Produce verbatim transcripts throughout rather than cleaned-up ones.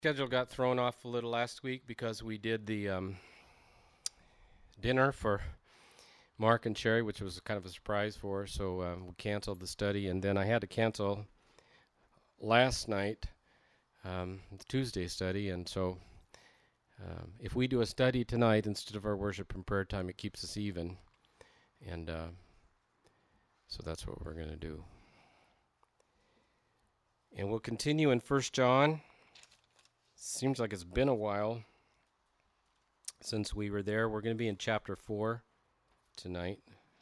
Schedule got thrown off a little last week because we did the um, dinner for Mark and Sherry, which was kind of a surprise for us. So uh, we canceled the study, and then I had to cancel last night um, the Tuesday study. And so um, if we do a study tonight instead of our worship and prayer time, it keeps us even. And uh, so that's what we're going to do. And we'll continue in First John. Seems like it's been a while since we were there. We're going to be in chapter four tonight.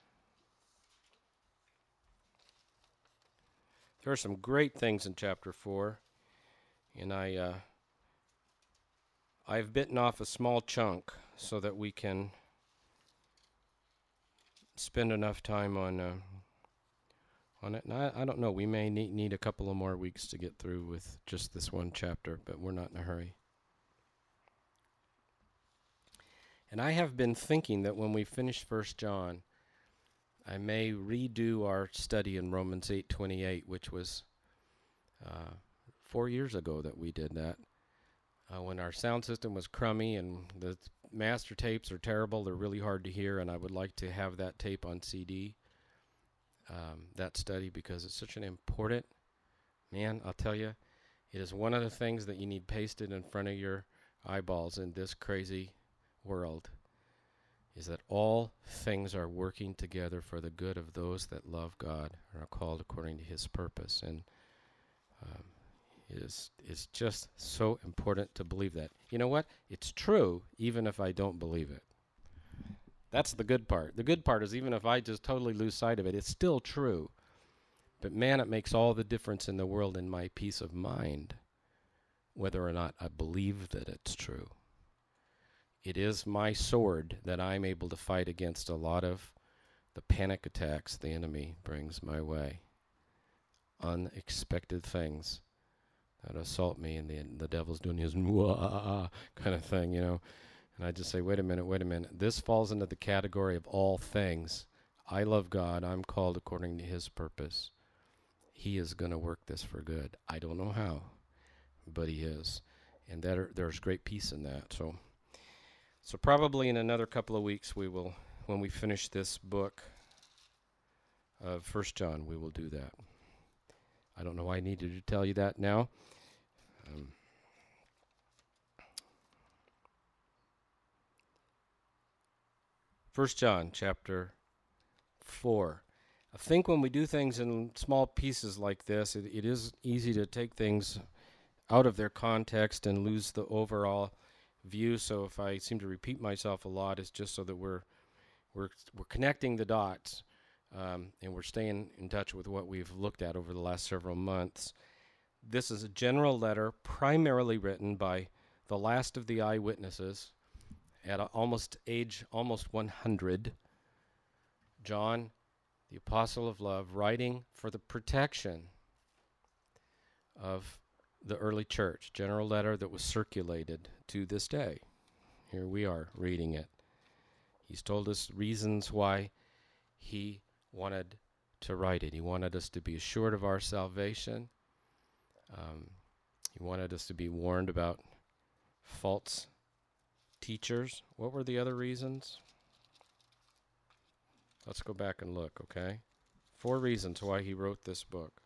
There are some great things in chapter four, and I uh, I've bitten off a small chunk so that we can spend enough time on uh, on it. And I, I don't know. We may need, need a couple of more weeks to get through with just this one chapter, but we're not in a hurry. And I have been thinking that when we finish First John, I may redo our study in Romans eight twenty-eight, which was uh, four years ago that we did that. Uh, when our sound system was crummy and the master tapes are terrible, they're really hard to hear, and I would like to have that tape on C D, um, that study, because it's such an important, man, I'll tell you, it is one of the things that you need pasted in front of your eyeballs in this crazy world, is that all things are working together for the good of those that love God and are called according to his purpose. And um, it is it's just so important to believe that. You know what? It's true even if I don't believe it. That's the good part. The good part is even if I just totally lose sight of it, it's still true. But man, it makes all the difference in the world in my peace of mind, whether or not I believe that it's true. It is my sword that I'm able to fight against a lot of the panic attacks the enemy brings my way. Unexpected things that assault me, and the, the devil's doing his mwah kind of thing, you know. And I just say, wait a minute, wait a minute. This falls into the category of all things. I love God. I'm called according to his purpose. He is going to work this for good. I don't know how, but he is. And that are, there's great peace in that. So. So probably in another couple of weeks, we will, when we finish this book of First John, we will do that. I don't know why I needed to tell you that now. Um, First John chapter four. I think when we do things in small pieces like this, it, it is easy to take things out of their context and lose the overall view. So if I seem to repeat myself a lot, it's just so that we're we're we're connecting the dots, um, and we're staying in touch with what we've looked at over the last several months. This is a general letter primarily written by the last of the eyewitnesses at almost age almost one hundred, John, the apostle of love, writing for the protection of the early church. General letter that was circulated to this day. Here we are reading it. He's told us reasons why he wanted to write it. He wanted us to be assured of our salvation. Um, he wanted us to be warned about false teachers. What were the other reasons? Let's go back and look, okay? Four reasons why he wrote this book.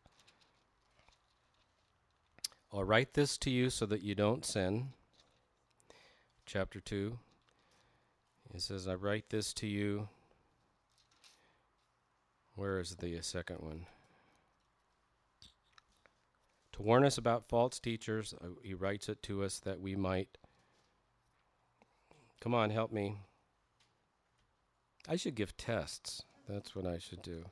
I'll write this to you so that you don't sin. Chapter two. It says, I write this to you. Where is the second one? To warn us about false teachers. Uh, he writes it to us that we might. Come on, help me. I should give tests. That's what I should do.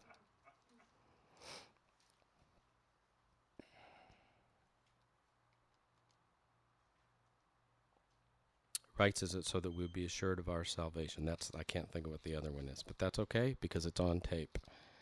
Writes is it so that we'll be assured of our salvation. That's I can't think of what the other one is, but that's okay because it's on tape.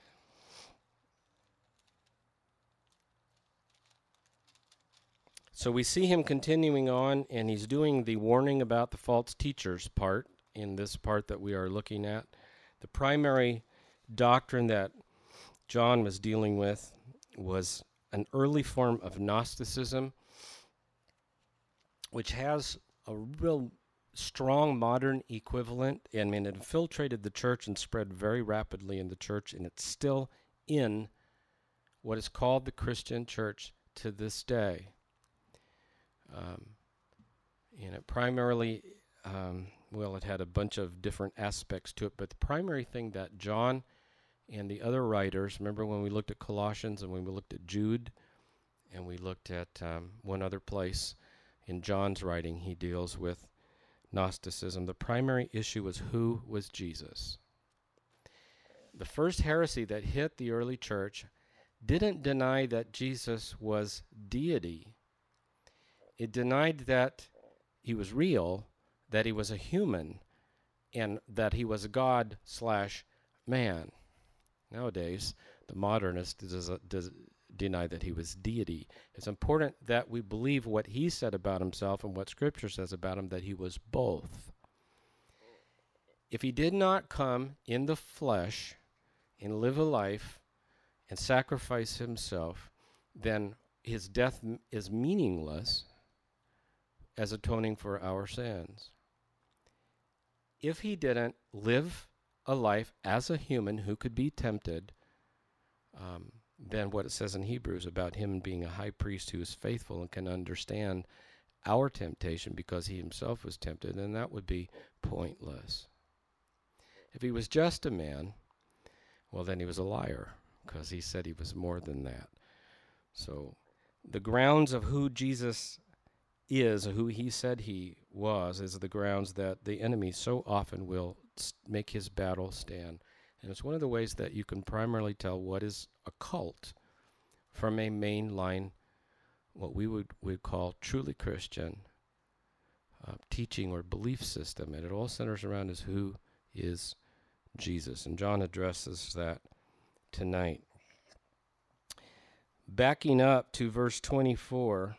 So we see him continuing on, and he's doing the warning about the false teachers part in this part that we are looking at. The primary doctrine that John was dealing with was an early form of Gnosticism. which has a real strong modern equivalent. I mean, it infiltrated the church and spread very rapidly in the church, and it's still in what is called the Christian church to this day. Um, and it primarily, um, well, it had a bunch of different aspects to it, but the primary thing that John and the other writers, remember when we looked at Colossians and when we looked at Jude, and we looked at um, one other place in John's writing, he deals with Gnosticism. The primary issue was who was Jesus. The first heresy that hit the early church didn't deny that Jesus was deity. It denied that he was real, that he was a human, and that he was a God slash man. Nowadays, the modernist does, does deny that he was deity. It's important that we believe what he said about himself and what Scripture says about him, that he was both. If he did not come in the flesh and live a life and sacrifice himself, then his death m- is meaningless as atoning for our sins. If he didn't live a life as a human who could be tempted, um, then what it says in Hebrews about him being a high priest who is faithful and can understand our temptation because he himself was tempted, then that would be pointless. If he was just a man, well, then he was a liar because he said he was more than that. So the grounds of who Jesus is, who he said he was, is the grounds that the enemy so often will st- make his battle stand. And it's one of the ways that you can primarily tell what is a cult from a mainline, what we would, would call truly Christian uh, teaching or belief system. And it all centers around is who is Jesus. And John addresses that tonight. Backing up to verse twenty-four,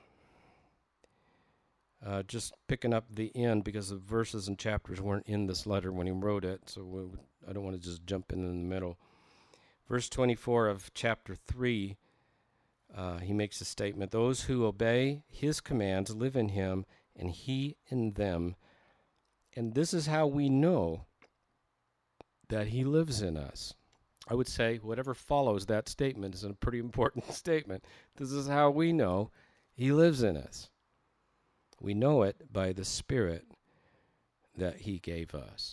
uh, just picking up the end because the verses and chapters weren't in this letter when he wrote it, so we would, I don't want to just jump in in the middle. Verse twenty-four of chapter three, uh, he makes a statement, those who obey his commands live in him, and he in them. And this is how we know that he lives in us. I would say whatever follows that statement is a pretty important statement. This is how we know he lives in us. We know it by the Spirit that he gave us.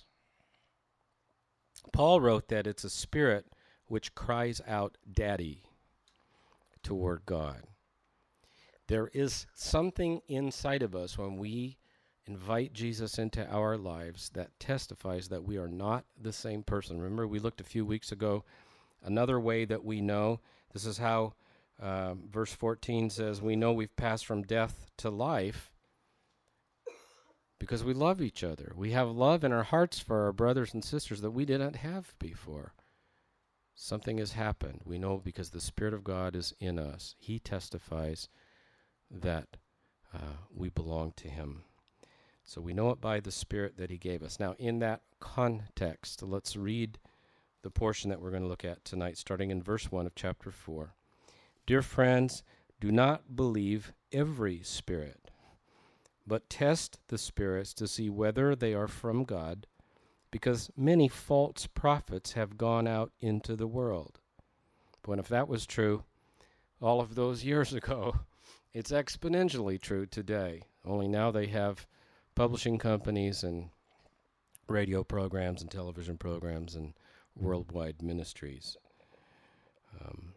Paul wrote that it's a spirit which cries out, Daddy, toward God. There is something inside of us when we invite Jesus into our lives that testifies that we are not the same person. Remember, we looked a few weeks ago, another way that we know, this is how uh, verse fourteen says, we know we've passed from death to life because we love each other. We have love in our hearts for our brothers and sisters that we didn't have before. Something has happened. We know because the Spirit of God is in us. He testifies that uh, we belong to him. So we know it by the Spirit that he gave us. Now, in that context, let's read the portion that we're going to look at tonight, starting in verse one of chapter four. Dear friends, do not believe every spirit, but test the spirits to see whether they are from God, because many false prophets have gone out into the world. But if that was true all of those years ago, it's exponentially true today. Only now they have publishing companies and radio programs and television programs and worldwide ministries. Um,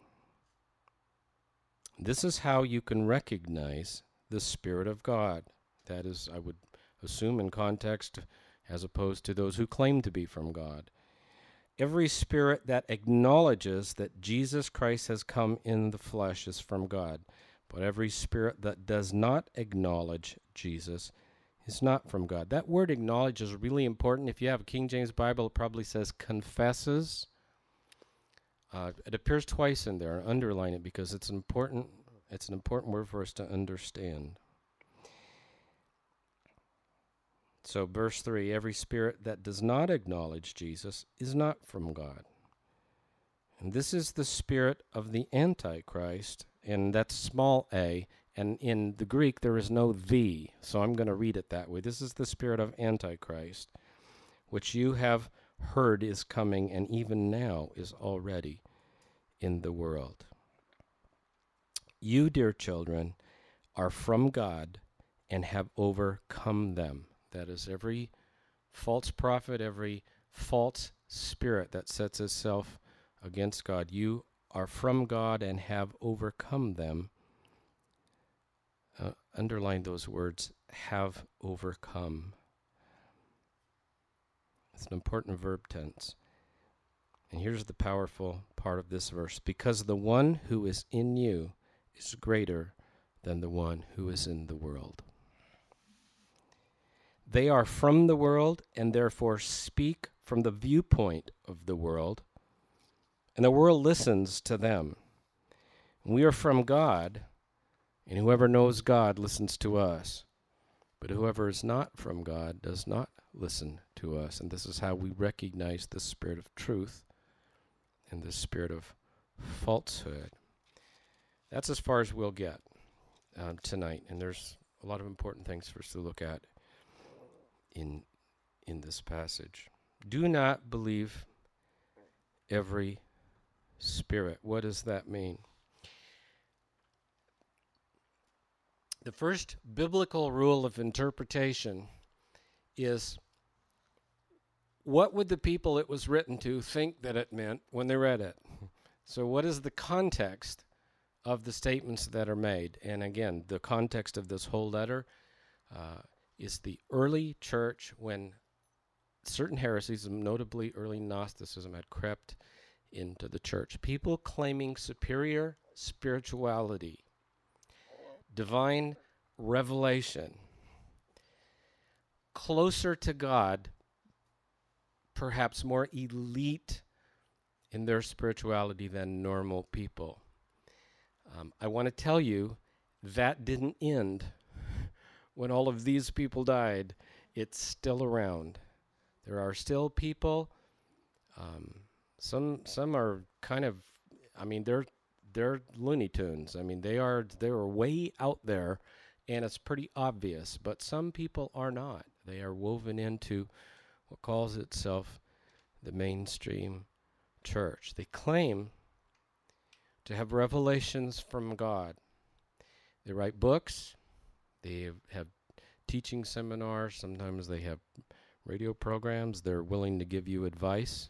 this is how you can recognize the Spirit of God. That is, I would assume, in context, as opposed to those who claim to be from God. Every spirit that acknowledges that Jesus Christ has come in the flesh is from God. But every spirit that does not acknowledge Jesus is not from God. That word acknowledge is really important. If you have a King James Bible, it probably says confesses. Uh, it appears twice in there. Underline it because it's an important, it's an important word for us to understand. So verse three, every spirit that does not acknowledge Jesus is not from God. And this is the spirit of the Antichrist, and that's small a, And in the Greek, there is no the, so I'm going to read it that way. This is the spirit of Antichrist, which you have heard is coming and even now is already in the world. You, dear children, are from God and have overcome them. That is every false prophet, every false spirit that sets itself against God. You are from God and have overcome them. Uh, underline those words, have overcome. It's an important verb tense. And here's the powerful part of this verse. Because the one who is in you is greater than the one who is in the world. They are from the world and therefore speak from the viewpoint of the world, and the world listens to them. We are from God, and whoever knows God listens to us. But whoever is not from God does not listen to us. And this is how we recognize the spirit of truth and the spirit of falsehood. That's as far as we'll get um, tonight. And there's a lot of important things for us to look at in in this passage. Do not believe every spirit. What does that mean? The first biblical rule of interpretation is, what would the people it was written to think that it meant when they read it? So what is the context of the statements that are made? And again, the context of this whole letter uh, is the early church, when certain heresies, notably early Gnosticism, had crept into the church. People claiming superior spirituality, divine revelation, closer to God, perhaps more elite in their spirituality than normal people. Um, I want to tell you that didn't end when all of these people died. It's still around. There are still people. Um, some some are kind of, I mean, they're they're Looney Tunes. I mean, they are they are way out there, and it's pretty obvious. But some people are not. They are woven into what calls itself the mainstream church. They claim to have revelations from God. They write books. They have, have teaching seminars. Sometimes they have radio programs. They're willing to give you advice.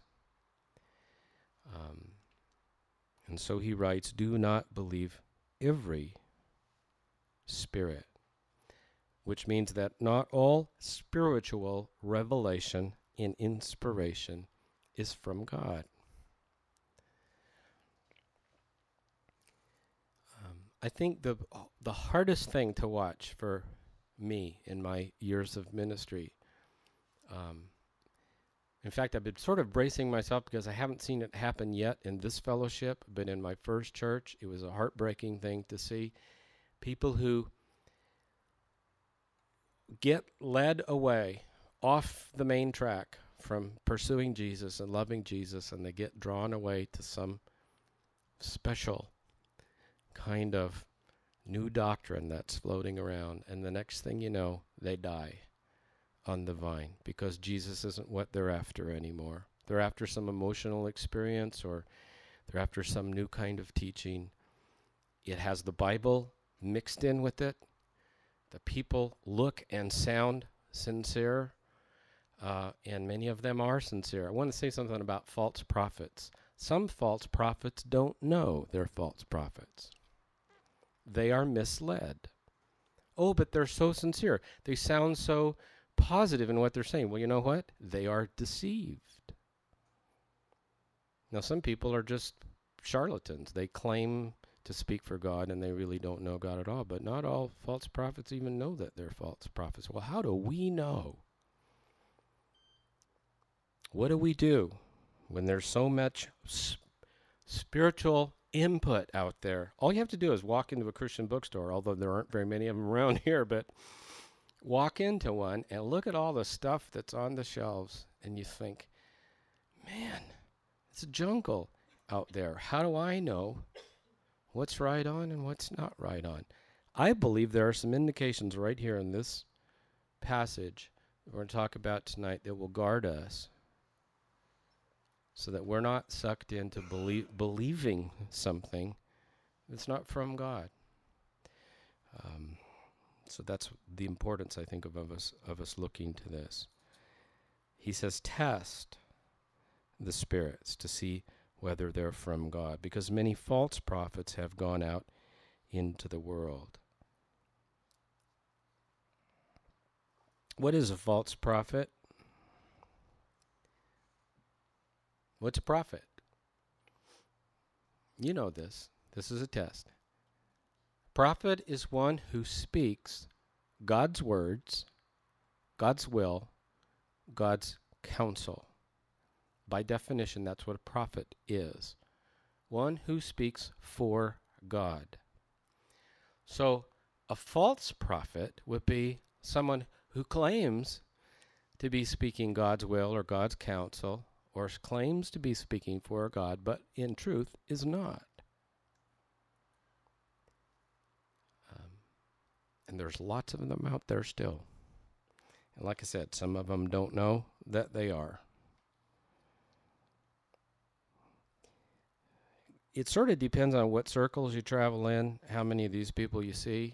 Um, and so he writes, do not believe every spirit, which means that not all spiritual revelation and inspiration is from God. Um, I think the the hardest thing to watch for me in my years of ministry, um, in fact, I've been sort of bracing myself because I haven't seen it happen yet in this fellowship, but in my first church, it was a heartbreaking thing to see people who get led away off the main track from pursuing Jesus and loving Jesus, and they get drawn away to some special kind of new doctrine that's floating around, and the next thing you know, they die on the vine because Jesus isn't what they're after anymore. They're after some emotional experience, or they're after some new kind of teaching. It has the Bible mixed in with it. The people look and sound sincere, uh, and many of them are sincere. I want to say something about false prophets. Some false prophets don't know they're false prophets. They are misled. Oh, but they're so sincere. They sound so positive in what they're saying. Well, you know what? They are deceived. Now, some people are just charlatans. They claim to speak for God, and they really don't know God at all. But not all false prophets even know that they're false prophets. Well, how do we know? What do we do when there's so much s- spiritual input out there? All you have to do is walk into a Christian bookstore, although there aren't very many of them around here, but walk into one and look at all the stuff that's on the shelves, and you think, man, it's a jungle out there. How do I know what's right on and what's not right on? I believe there are some indications right here in this passage we're going to talk about tonight that will guard us so that we're not sucked into belie- believing something that's not from God. Um, so that's the importance, I think, of, of us of us looking to this. He says, test the spirits to see whether they're from God, because many false prophets have gone out into the world. What is a false prophet? What's a prophet? You know this. This is a test. Prophet is one who speaks God's words, God's will, God's counsel. By definition, that's what a prophet is. One who speaks for God. So a false prophet would be someone who claims to be speaking God's will or God's counsel, or claims to be speaking for God, but in truth is not. Um, and there's lots of them out there still. And like I said, some of them don't know that they are. It sort of depends on what circles you travel in, how many of these people you see.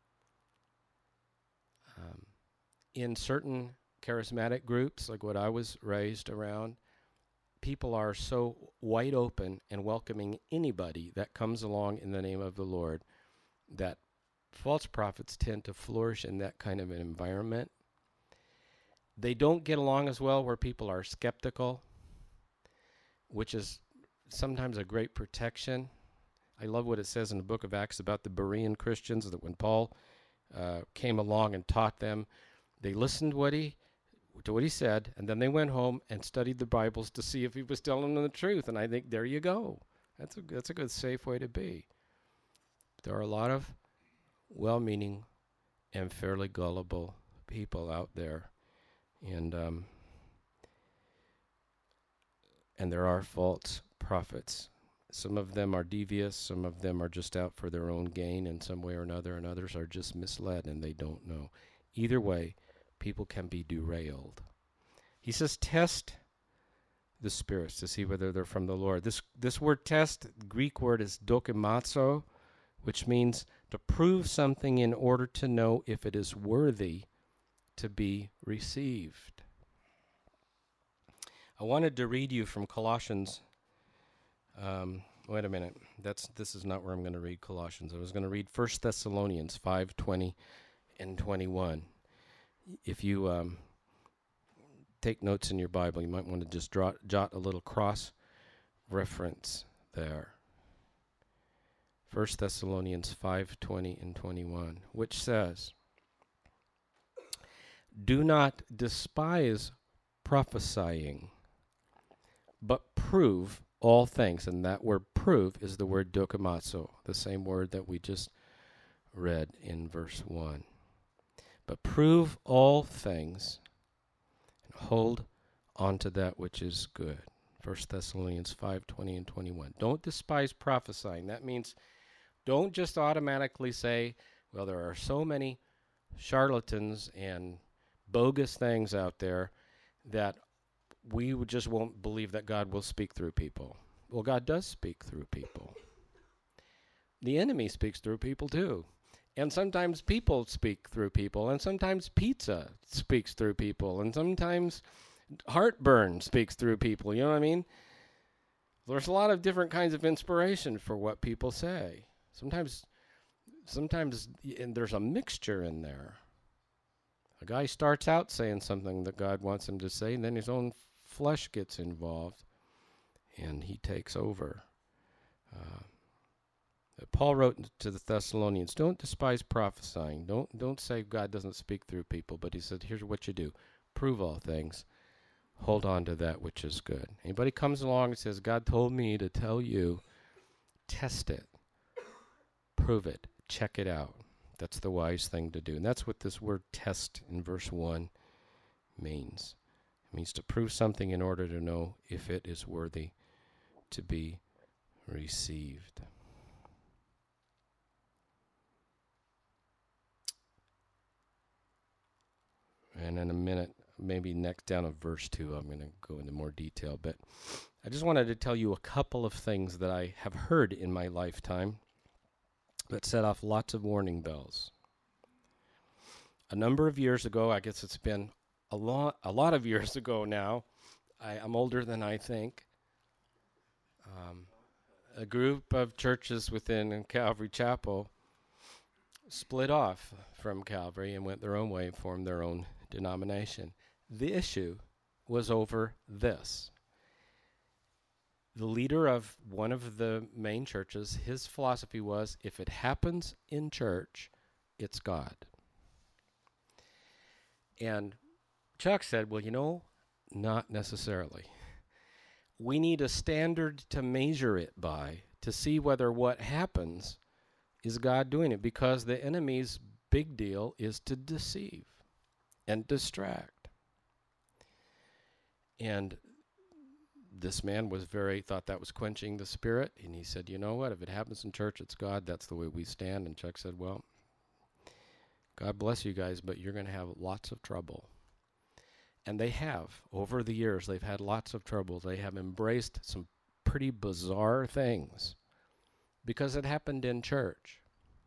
Um, in certain charismatic groups, like what I was raised around, people are so wide open and welcoming anybody that comes along in the name of the Lord that false prophets tend to flourish in that kind of an environment. They don't get along as well where people are skeptical, which is sometimes a great protection. I love what it says in the book of Acts about the Berean Christians, that when Paul uh, came along and taught them, they listened what he, to what he said, and then they went home and studied the Bibles to see if he was telling them the truth. And I think there you go. That's a, that's a good, safe way to be. There are a lot of well-meaning and fairly gullible people out there. And um, and there are false prophets. Some of them are devious, some of them are just out for their own gain in some way or another, and others are just misled and they don't know. Either way, people can be derailed. He says, test the spirits to see whether they're from the Lord. This this word test, the Greek word is dokimazo, which means to prove something in order to know if it is worthy to be received. I wanted to read you from Colossians. Um, wait a minute. That's this is not where I'm going to read Colossians. I was going to read First Thessalonians five twenty and twenty-one. If you um, take notes in your Bible, you might want to just draw, jot a little cross reference there. First Thessalonians five twenty and twenty-one, which says, do not despise prophesying, but prove all things. And that word prove is the word dokimazo, the same word that we just read in verse one. But prove all things and hold on to that which is good. First Thessalonians five twenty and twenty-one. Don't despise prophesying. That means don't just automatically say, well, there are so many charlatans and bogus things out there that we would just won't believe that God will speak through people. Well, God does speak through people. The enemy speaks through people too. And sometimes people speak through people, and sometimes pizza speaks through people, and sometimes heartburn speaks through people. You know what I mean? There's a lot of different kinds of inspiration for what people say. Sometimes, sometimes and there's a mixture in there. A guy starts out saying something that God wants him to say, and then his own flesh gets involved, and he takes over. Uh, Paul wrote to the Thessalonians, don't despise prophesying. Don't don't say God doesn't speak through people, but he said, here's what you do. Prove all things. Hold on to that which is good. Anybody comes along and says, God told me to tell you, test it. Prove it. Check it out. That's the wise thing to do. And that's what this word test in verse one means. It means to prove something in order to know if it is worthy to be received. And in a minute, maybe next down to verse two, I'm going to go into more detail. But I just wanted to tell you a couple of things that I have heard in my lifetime that set off lots of warning bells. A number of years ago, I guess it's been a lot, a lot of years ago now. I, I'm older than I think. Um, a group of churches within Calvary Chapel split off from Calvary and went their own way and formed their own denomination. The issue was over this. The leader of one of the main churches, his philosophy was, if it happens in church, it's God. And Chuck said, well, you know, not necessarily. We need a standard to measure it by, to see whether what happens is God doing it, because the enemy's big deal is to deceive and distract. And this man was very, thought that was quenching the spirit, and he said, you know what, if it happens in church, it's God, that's the way we stand. And Chuck said, well, God bless you guys, but you're going to have lots of trouble. And they have. Over the years, they've had lots of trouble. They have embraced some pretty bizarre things because it happened in church.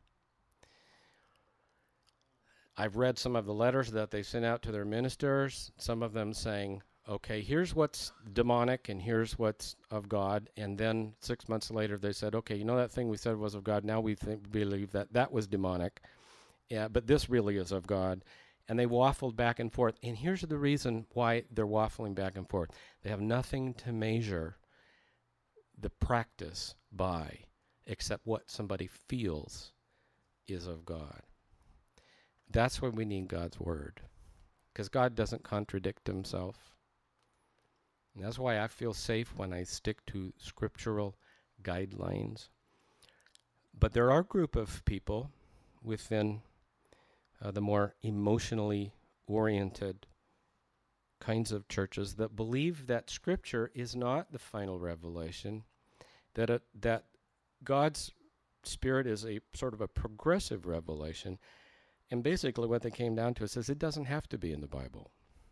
I've read some of the letters that they sent out to their ministers, some of them saying, okay, here's what's demonic and here's what's of God. And then six months later, they said, okay, you know that thing we said was of God, now we think, believe that that was demonic. Yeah, but this really is of God. And they waffled back and forth. And here's the reason why they're waffling back and forth. They have nothing to measure the practice by except what somebody feels is of God. That's why we need God's word, because God doesn't contradict himself. And that's why I feel safe when I stick to scriptural guidelines. But there are a group of people within Uh, the more emotionally oriented kinds of churches that believe that Scripture is not the final revelation, that it, that God's Spirit is a sort of a progressive revelation, and basically what they came down to is it doesn't have to be in the Bible.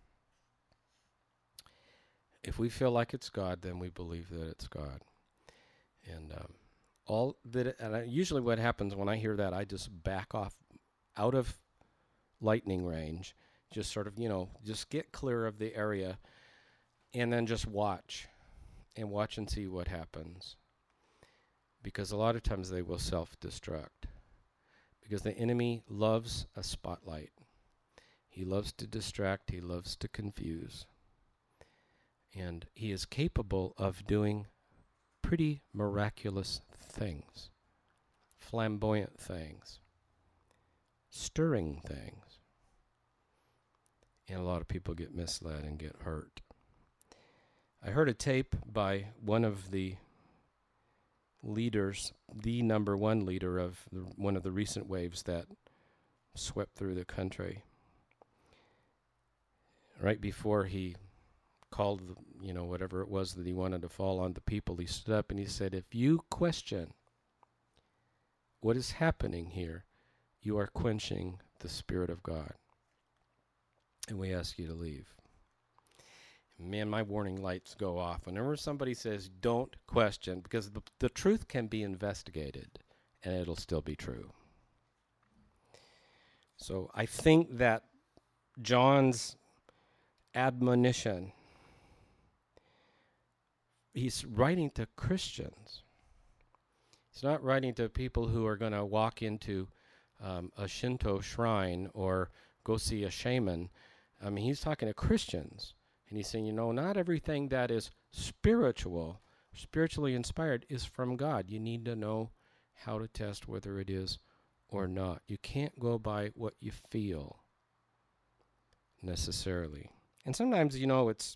If we feel like it's God, then we believe that it's God. And um, all that, it, and I, usually what happens when I hear that, I just back off out of lightning range, just sort of, you know, just get clear of the area and then just watch and watch and see what happens. Because a lot of times they will self-destruct. Because the enemy loves a spotlight. He loves to distract. He loves to confuse. And he is capable of doing pretty miraculous things, flamboyant things, stirring things. And a lot of people get misled and get hurt. I heard a tape by one of the leaders, the number one leader of the, one of the recent waves that swept through the country. Right before he called, the, you know, whatever it was that he wanted to fall on the people, he stood up and he said, if you question what is happening here, you are quenching the Spirit of God. And we ask you to leave. Man, my warning lights go off whenever somebody says, don't question, because the, the truth can be investigated, and it'll still be true. So I think that John's admonition, he's writing to Christians. He's not writing to people who are going to walk into um, a Shinto shrine or go see a shaman. I mean, he's talking to Christians. And he's saying, you know, not everything that is spiritual, spiritually inspired, is from God. You need to know how to test whether it is or not. You can't go by what you feel necessarily. And sometimes, you know, it's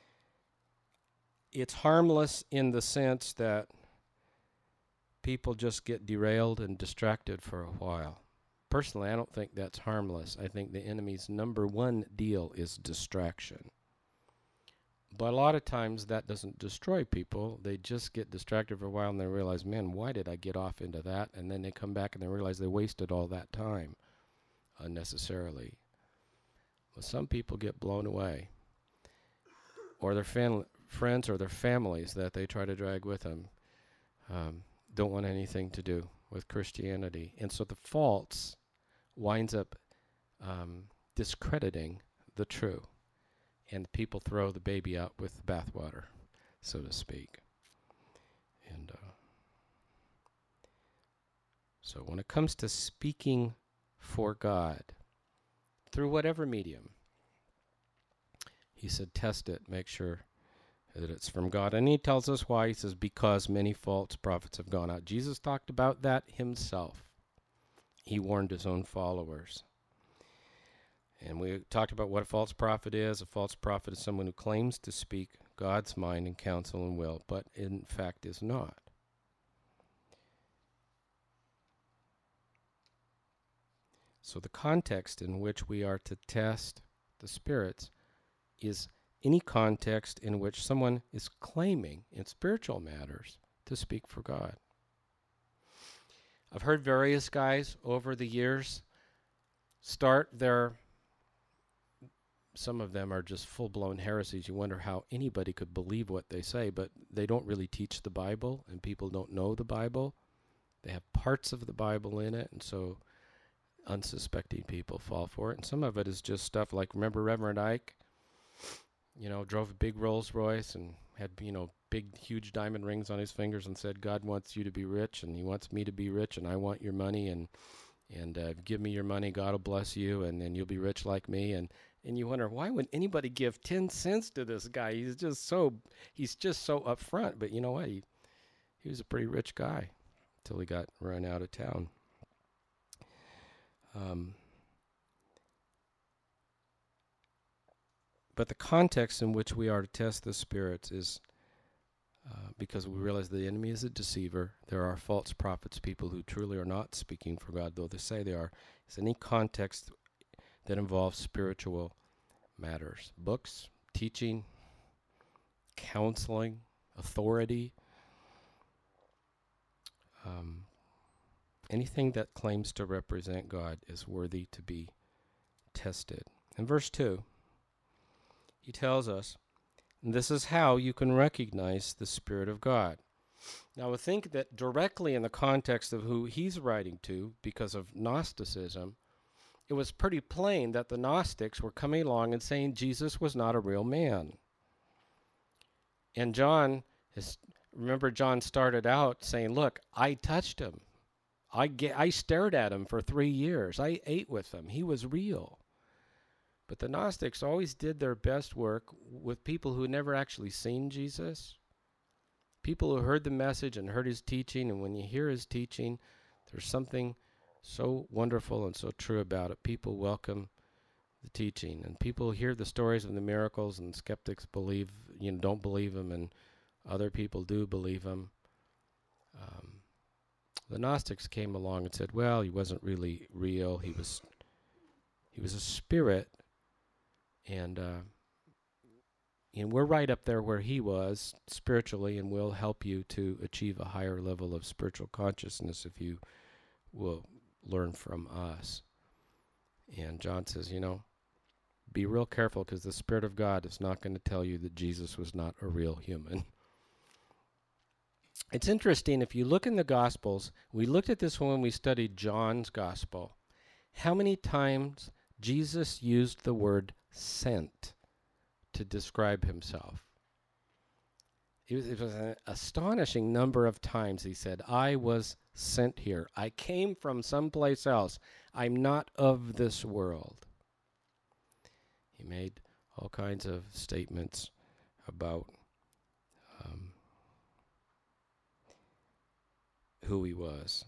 it's harmless in the sense that people just get derailed and distracted for a while. Personally, I don't think that's harmless. I think the enemy's number one deal is distraction. But a lot of times that doesn't destroy people. They just get distracted for a while and they realize, man, why did I get off into that? And then they come back and they realize they wasted all that time unnecessarily. Well, some people get blown away, or their fam- friends or their families that they try to drag with them um, don't want anything to do with Christianity. And so the false winds up um, discrediting the true, and people throw the baby out with the bathwater, so to speak. And uh, so when it comes to speaking for God, through whatever medium, he said, test it, make sure that it's from God. And he tells us why. He says, because many false prophets have gone out. Jesus talked about that himself. He warned his own followers. And we talked about what a false prophet is. A false prophet is someone who claims to speak God's mind and counsel and will, but in fact is not. So the context in which we are to test the spirits is any context in which someone is claiming in spiritual matters to speak for God. I've heard various guys over the years start their, some of them are just full-blown heresies. You wonder how anybody could believe what they say, but they don't really teach the Bible, and people don't know the Bible. They have parts of the Bible in it, and so unsuspecting people fall for it. And some of it is just stuff like, remember Reverend Ike? You know, drove a big Rolls Royce and had, you know, big, huge diamond rings on his fingers and said, God wants you to be rich, and he wants me to be rich, and I want your money, and and uh, give me your money, God will bless you, and then you'll be rich like me. And, and you wonder, why would anybody give ten cents to this guy? He's just so, he's just so upfront. But you know what? He, he was a pretty rich guy until he got run out of town. Um, but the context in which we are to test the spirits is uh, because we realize the enemy is a deceiver. There are false prophets, people who truly are not speaking for God, though they say they are. It's any context that involves spiritual matters. Books, teaching, counseling, authority, um, anything that claims to represent God is worthy to be tested. In verse two, he tells us, and this is how you can recognize the Spirit of God. Now, I think that directly in the context of who he's writing to, because of Gnosticism, it was pretty plain that the Gnostics were coming along and saying Jesus was not a real man. And John, is, remember John started out saying, look, I touched him. I, get, I stared at him for three years. I ate with him. He was real. But the Gnostics always did their best work with people who had never actually seen Jesus. People who heard the message and heard his teaching. And when you hear his teaching, there's something so wonderful and so true about it. People welcome the teaching. And people hear the stories of the miracles, and skeptics believe, you know, don't believe them, and other people do believe them. Um, The Gnostics came along and said, well, he wasn't really real. He was he was a spirit, and uh, and we're right up there where he was spiritually, and we'll help you to achieve a higher level of spiritual consciousness if you will learn from us. And John says, you know, be real careful, because the Spirit of God is not going to tell you that Jesus was not a real human. It's interesting, if you look in the Gospels, we looked at this when we studied John's Gospel, how many times Jesus used the word sent to describe himself. It was, it was an astonishing number of times he said, I was sent here. I came from someplace else. I'm not of this world. He made all kinds of statements about um, who he was.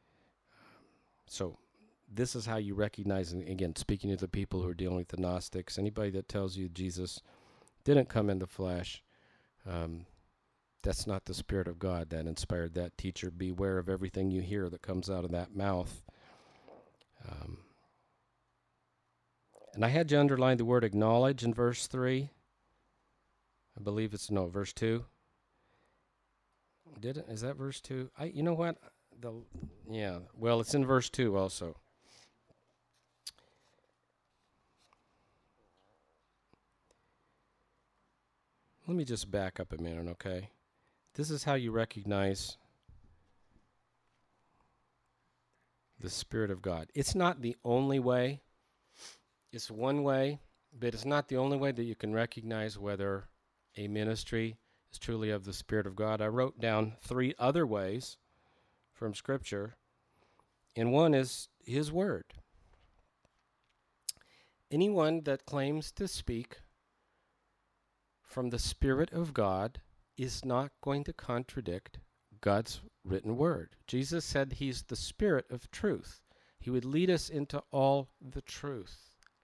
So this is how you recognize, and again, speaking to the people who are dealing with the Gnostics, anybody that tells you Jesus didn't come in the flesh, um, that's not the Spirit of God that inspired that teacher. Beware of everything you hear that comes out of that mouth. Um, and I had you underline the word acknowledge in verse three. I believe it's, no, verse two. Did it? Is that verse two? I, you know what? The, yeah, well, it's in verse two also. let me just back up a minute, okay? This is how you recognize the Spirit of God. It's not the only way. It's one way, but it's not the only way that you can recognize whether a ministry is truly of the Spirit of God. I wrote down three other ways from Scripture, and one is His Word. Anyone that claims to speak from the Spirit of God is not going to contradict God's written Word. Jesus said He's the Spirit of truth. He would lead us into all the truth.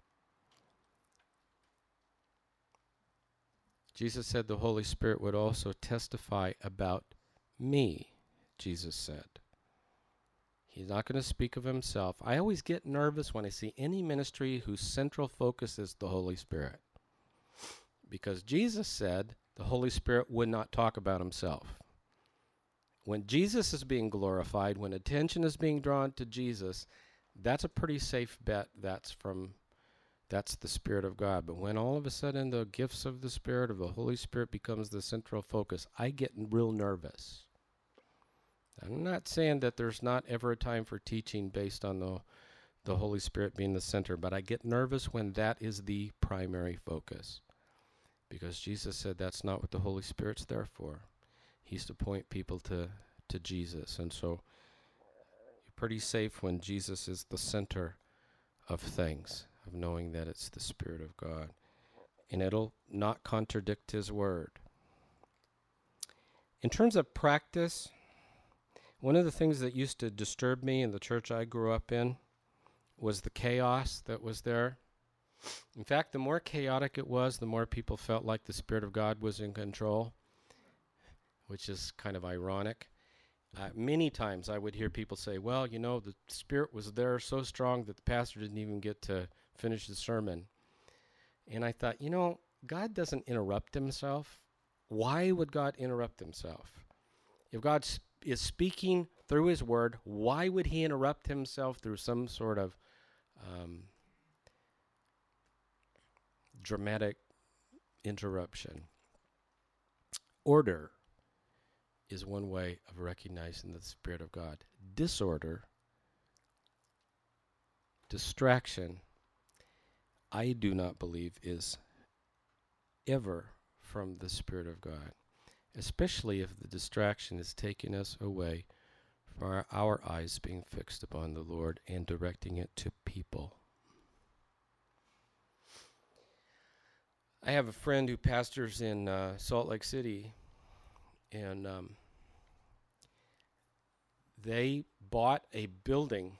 Jesus said the Holy Spirit would also testify about me, Jesus said. He's not going to speak of Himself. I always get nervous when I see any ministry whose central focus is the Holy Spirit. Because Jesus said the Holy Spirit would not talk about Himself. When Jesus is being glorified, when attention is being drawn to Jesus, that's a pretty safe bet that's from That's the Spirit of God. But when all of a sudden the gifts of the Spirit, of the Holy Spirit, becomes the central focus, I get real nervous. I'm not saying that there's not ever a time for teaching based on the, the Holy Spirit being the center, but I get nervous when that is the primary focus. Because Jesus said that's not what the Holy Spirit's there for. He's to point people to, to Jesus. And so you're pretty safe when Jesus is the center of things, of knowing that it's the Spirit of God. And it'll not contradict His Word. In terms of practice, one of the things that used to disturb me in the church I grew up in was the chaos that was there. In fact, the more chaotic it was, the more people felt like the Spirit of God was in control, which is kind of ironic. Uh, many times I would hear people say, well, you know, the Spirit was there so strong that the pastor didn't even get to finish the sermon. And I thought, you know, God doesn't interrupt Himself. Why would God interrupt Himself? If God sp- is speaking through His Word, why would He interrupt Himself through some sort of um, dramatic interruption? Order is one way of recognizing the Spirit of God. Disorder, distraction, I do not believe is ever from the Spirit of God, especially if the distraction is taking us away from our, our eyes being fixed upon the Lord and directing it to people. I have a friend who pastors in uh, Salt Lake City, and um, they bought a building,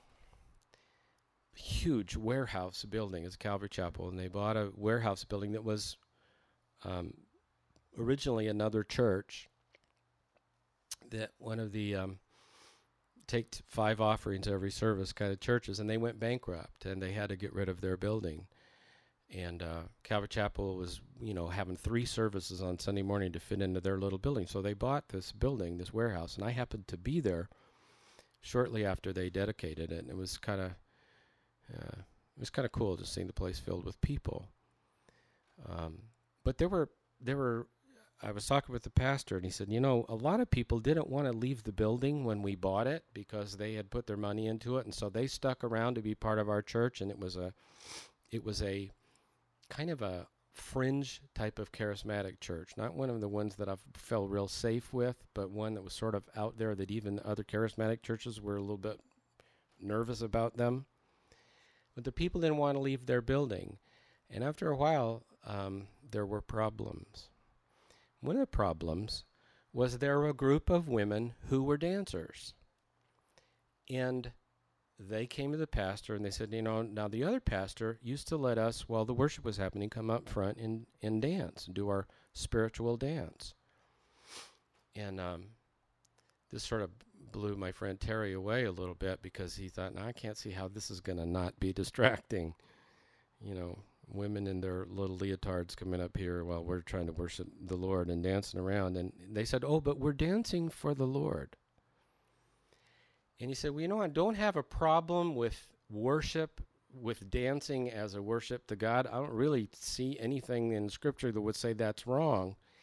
huge warehouse building. It's Calvary Chapel, and they bought a warehouse building that was um, originally another church that one of the um, take t- five offerings every service kind of churches, and they went bankrupt, and they had to get rid of their building. And uh, Calvary Chapel was, you know, having three services on Sunday morning to fit into their little building. So they bought this building, this warehouse, and I happened to be there shortly after they dedicated it, and it was kind of uh, it was kind of cool just seeing the place filled with people. Um, but there were there were I was talking with the pastor, and he said, you know, a lot of people didn't want to leave the building when we bought it because they had put their money into it, and so they stuck around to be part of our church. And it was a it was a kind of a fringe type of charismatic church, not one of the ones that I felt real safe with, but one that was sort of out there that even other charismatic churches were a little bit nervous about them. But the people didn't want to leave their building. And after a while, um, there were problems. One of the problems was there were a group of women who were dancers. And they came to the pastor and they said, you know, now the other pastor used to let us, while the worship was happening, come up front and, and dance, and do our spiritual dance. And um, this sort of blew my friend Terry away a little bit, because he thought, no, I can't see how this is going to not be distracting. You know, women in their little leotards coming up here while we're trying to worship the Lord and dancing around. And they said, oh, but we're dancing for the Lord. And he said, well, you know, I don't have a problem with worship, with dancing as a worship to God. I don't really see anything in Scripture that would say that's wrong.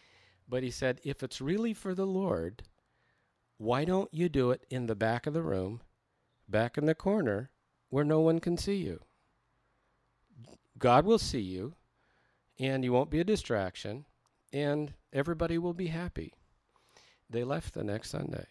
But he said, if it's really for the Lord, why don't you do it in the back of the room, back in the corner, where no one can see you? God will see you, and you won't be a distraction, and everybody will be happy. They left the next Sunday.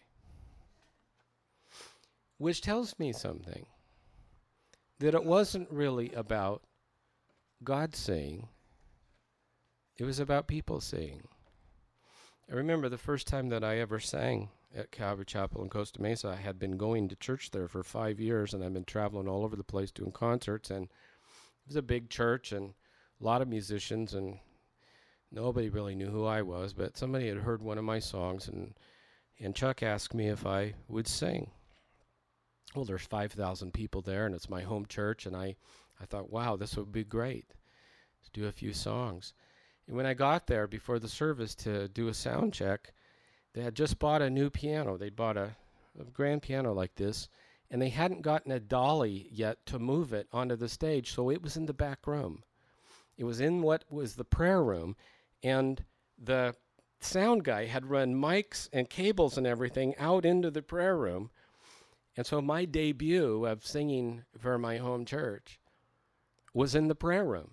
Which tells me something, that it wasn't really about God seeing, it was about people seeing. I remember the first time that I ever sang at Calvary Chapel in Costa Mesa. I had been going to church there for five years, and I've been traveling all over the place doing concerts, and it was a big church and a lot of musicians, and nobody really knew who I was, but somebody had heard one of my songs, and, and Chuck asked me if I would sing. Well, there's five thousand people there, and it's my home church, and I, I thought, wow, this would be great to do a few songs. And when I got there before the service to do a sound check, they had just bought a new piano. They bought a, a grand piano like this, and they hadn't gotten a dolly yet to move it onto the stage, so it was in the back room. It was in what was the prayer room, and the sound guy had run mics and cables and everything out into the prayer room. And so my debut of singing for my home church was in the prayer room.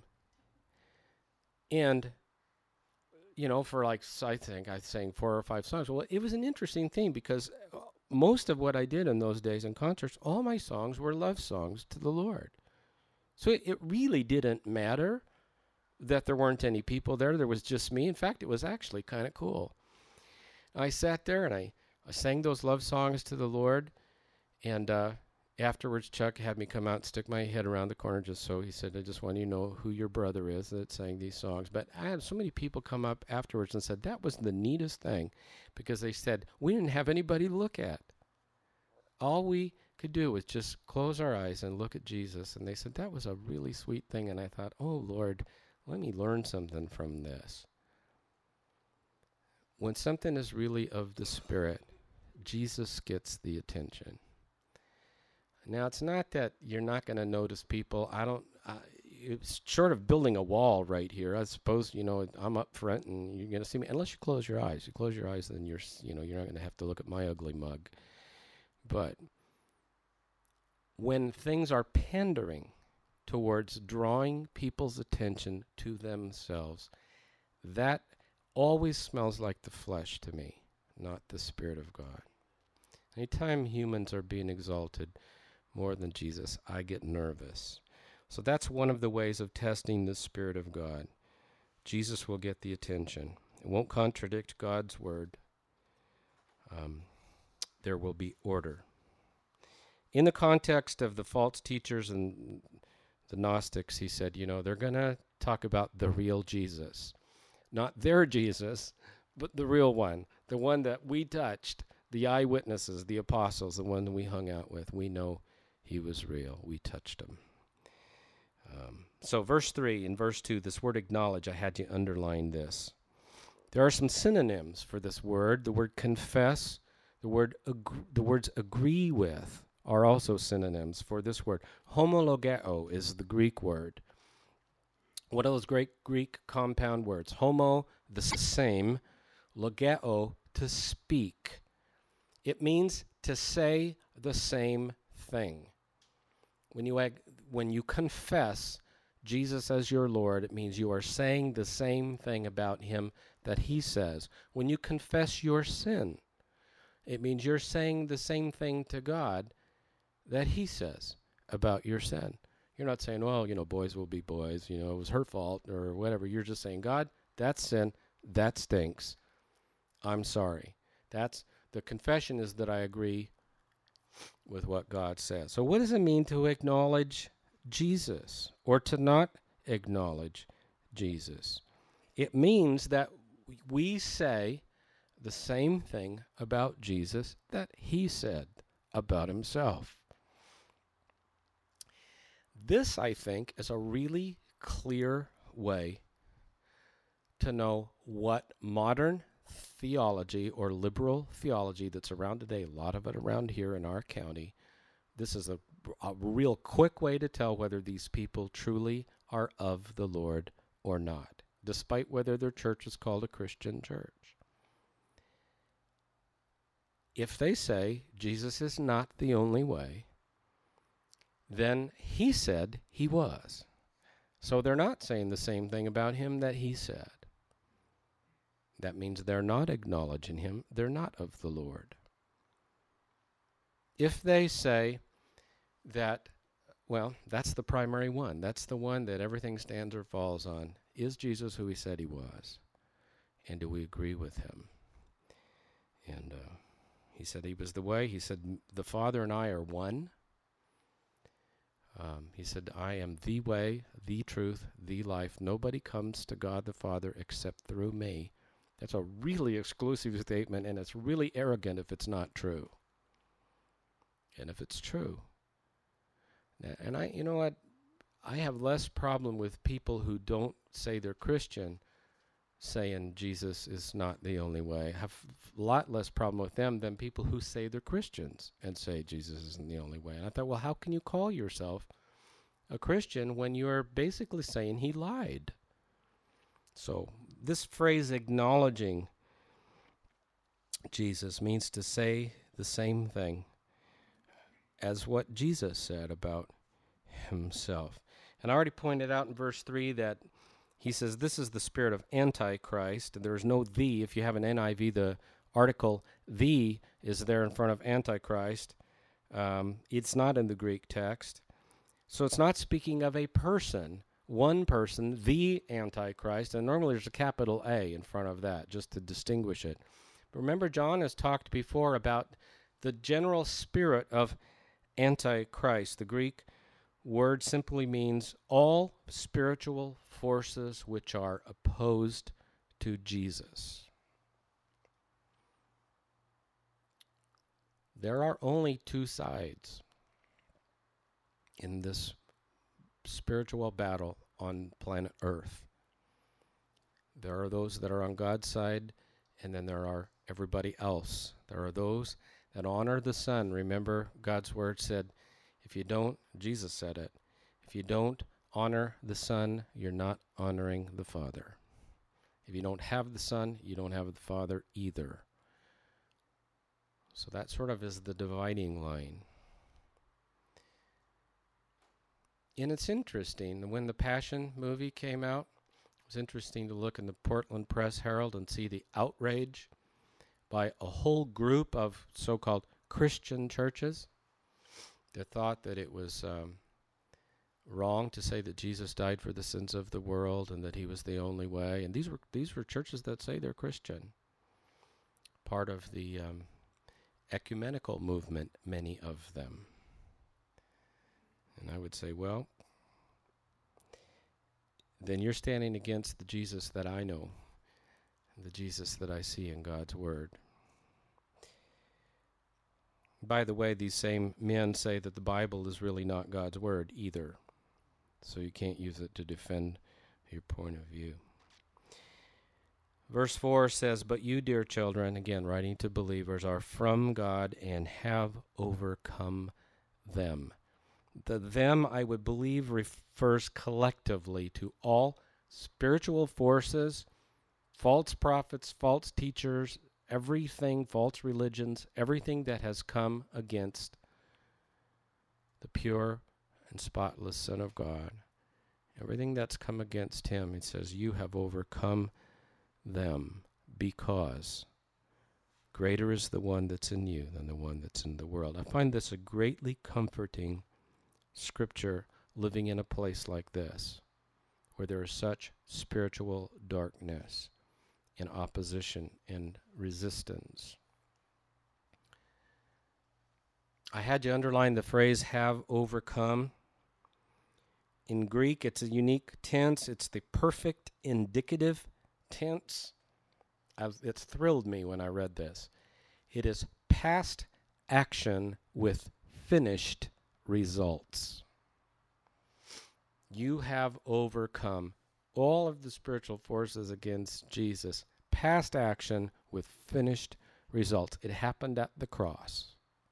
And, you know, for like, I think I sang four or five songs. Well, it was an interesting thing because most of what I did in those days in concerts, all my songs were love songs to the Lord. So it, it really didn't matter that there weren't any people there. There was just me. In fact, it was actually kind of cool. I sat there and I, I sang those love songs to the Lord. And uh, afterwards, Chuck had me come out and stick my head around the corner just so. He said, I just want you to know who your brother is that sang these songs. But I had so many people come up afterwards and said, that was the neatest thing, because they said, we didn't have anybody to look at. All we could do was just close our eyes and look at Jesus. And they said, that was a really sweet thing. And I thought, oh, Lord, let me learn something from this. When something is really of the Spirit, Jesus gets the attention. Now, it's not that you're not going to notice people. I don't, uh, it's short of building a wall right here. I suppose, you know, I'm up front and you're going to see me, unless you close your eyes. You close your eyes, then you're, you know, you're not going to have to look at my ugly mug. But when things are pandering towards drawing people's attention to themselves, that always smells like the flesh to me, not the Spirit of God. Anytime humans are being exalted more than Jesus, I get nervous. So that's one of the ways of testing the Spirit of God. Jesus will get the attention. It won't contradict God's word. Um, there will be order. In the context of the false teachers and the Gnostics, he said, you know, they're going to talk about the real Jesus. Not their Jesus, but the real one. The one that we touched, the eyewitnesses, the apostles, the one that we hung out with. We know he was real. We touched him. Um, so verse three and verse two, this word acknowledge, I had you underline this. There are some synonyms for this word. The word confess, the word ag- the words agree with are also synonyms for this word. Homologeo is the Greek word. What are those great Greek compound words? Homo, the same, logeo, to speak. It means to say the same thing. When you ag- when you confess Jesus as your Lord, it means you are saying the same thing about him that he says. When you confess your sin, it means you're saying the same thing to God that he says about your sin. You're not saying, well, you know, boys will be boys, you know, it was her fault or whatever. You're just saying, God, that's sin, that stinks. I'm sorry. That's the confession, is that I agree with what God says. So what does it mean to acknowledge Jesus or to not acknowledge Jesus? It means that we say the same thing about Jesus that he said about himself. This, I think, is a really clear way to know what modern theology or liberal theology that's around today, a lot of it around here in our county, this is a, a real quick way to tell whether these people truly are of the Lord or not, despite whether their church is called a Christian church. if they say Jesus is not the only way, then he said he was. So they're not saying the same thing about him that he said. That means they're not acknowledging him. They're not of the Lord. If they say that, well, that's the primary one. That's the one that everything stands or falls on. Is Jesus who he said he was? And do we agree with him? And uh, he said he was the way. He said, the Father and I are one. Um, he said, I am the way, the truth, the life. Nobody comes to God the Father except through me. That's a really exclusive statement, and it's really arrogant if it's not true. And if it's true. And I, you know what, I have less problem with people who don't say they're Christian saying Jesus is not the only way. I have a lot less problem with them than people who say they're Christians and say Jesus isn't the only way. And I thought, well, how can you call yourself a Christian when you're basically saying he lied? So this phrase, acknowledging Jesus, means to say the same thing as what Jesus said about himself. And I already pointed out in verse three that he says this is the spirit of Antichrist, and there is no the. If you have an N I V, the article the is there in front of Antichrist. Um, it's not in the Greek text. So it's not speaking of a person, one person, the Antichrist, and normally there's a capital A in front of that just to distinguish it. But remember, John has talked before about the general spirit of Antichrist. The Greek word simply means all spiritual forces which are opposed to Jesus. There are only two sides in this spiritual battle on planet Earth. There are those that are on God's side, and then there are everybody else. There are those that honor the Son. Remember, God's word said, if you don't, Jesus said it, if you don't honor the Son, you're not honoring the Father. If you don't have the Son, you don't have the Father either. So that sort of is the dividing line. And it's interesting, when the Passion movie came out, it was interesting to look in the Portland Press Herald and see the outrage by a whole group of so-called Christian churches that thought that it was um, wrong to say that Jesus died for the sins of the world and that he was the only way. And these were these were churches that say they're Christian. Part of the um, ecumenical movement, many of them. And I would say, well, then you're standing against the Jesus that I know, the Jesus that I see in God's Word. By the way, these same men say that the Bible is really not God's Word either, so you can't use it to defend your point of view. Verse four says, but you, dear children, again, writing to believers, are from God and have overcome them. The them, I would believe, refers collectively to all spiritual forces, false prophets, false teachers, everything, false religions, everything that has come against the pure and spotless Son of God. Everything that's come against him, it says, you have overcome them, because greater is the one that's in you than the one that's in the world. I find this a greatly comforting scripture, living in a place like this, where there is such spiritual darkness and opposition and resistance. I had you underline the phrase have overcome. In Greek, it's a unique tense. It's the perfect indicative tense. I was, it's thrilled me when I read this. It is past action with finished results. You have overcome all of the spiritual forces against Jesus. Past action with finished results. It happened at the cross.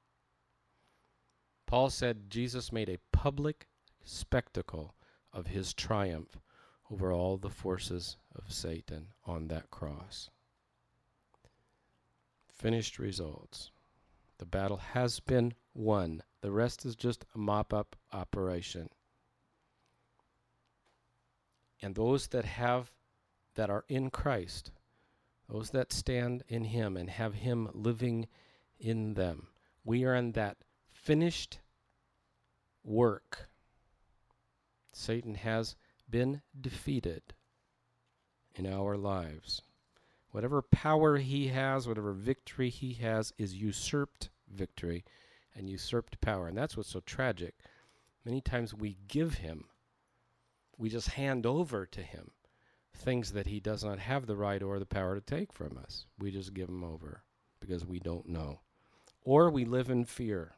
Paul said Jesus made a public spectacle of his triumph over all the forces of Satan on that cross. Finished results. The battle has been won. The rest is just a mop-up operation. And those that have, that are in Christ, those that stand in Him and have Him living in them, we are in that finished work. Satan has been defeated in our lives. Whatever power he has, whatever victory he has, is usurped victory and usurped power. And that's what's so tragic. Many times we give him, we just hand over to him things that he does not have the right or the power to take from us. We just give them over because we don't know. Or we live in fear.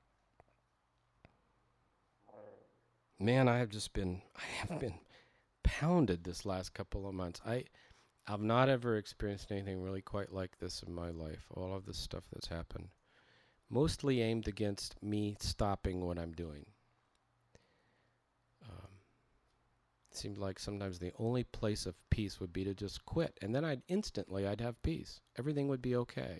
Man, I have just been, I have been pounded this last couple of months. I, I've not ever experienced anything really quite like this in my life. All of this stuff that's happened. Mostly aimed against me stopping what I'm doing. Um, it seemed like sometimes the only place of peace would be to just quit. And then I'd instantly, I'd have peace. Everything would be okay.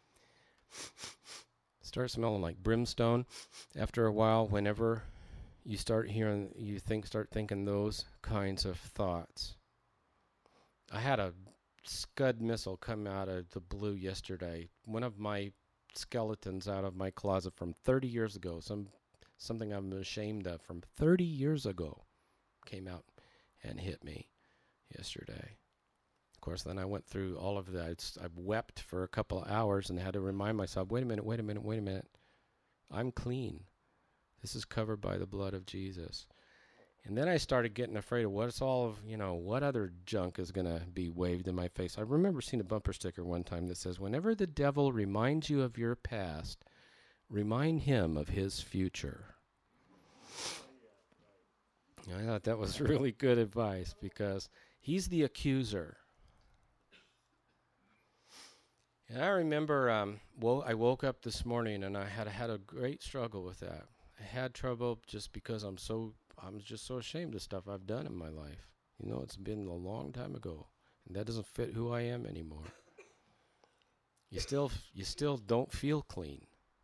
Start smelling like brimstone after a while whenever you start hearing, you think, start thinking those kinds of thoughts. I had a Scud missile come out of the blue yesterday. One of my skeletons out of my closet from thirty years ago, some something I'm ashamed of from thirty years ago, came out and hit me yesterday. Of course, then I went through all of that. It's, I wept for a couple of hours and had to remind myself, wait a minute, wait a minute, wait a minute. I'm clean. This is covered by the blood of Jesus. And then I started getting afraid of what's all of, you know, what other junk is going to be waved in my face. I remember seeing a bumper sticker one time that says, whenever the devil reminds you of your past, remind him of his future. I thought that was really good advice because he's the accuser. And I remember um, wo- I woke up this morning and I had had a great struggle with that. I had trouble just because I'm so I'm just so ashamed of stuff I've done in my life. You know, it's been a long time ago, and that doesn't fit who I am anymore. You still you still don't feel clean.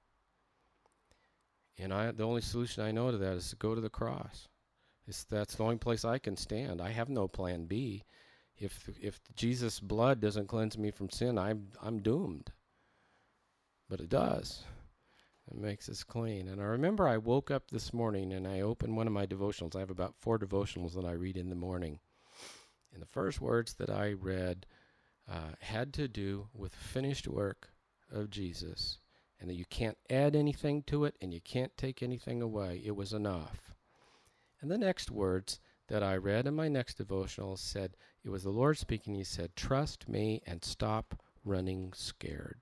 And I the only solution I know to that is to go to the cross. It's that's the only place I can stand. I have no plan B. If if Jesus' blood doesn't cleanse me from sin, I'm I'm doomed. But it does. It makes us clean. And I remember I woke up this morning and I opened one of my devotionals. I have about four devotionals that I read in the morning. And the first words that I read uh, had to do with finished work of Jesus. And that you can't add anything to it and you can't take anything away. It was enough. And the next words that I read in my next devotional said, it was the Lord speaking. He said, trust me and stop running scared.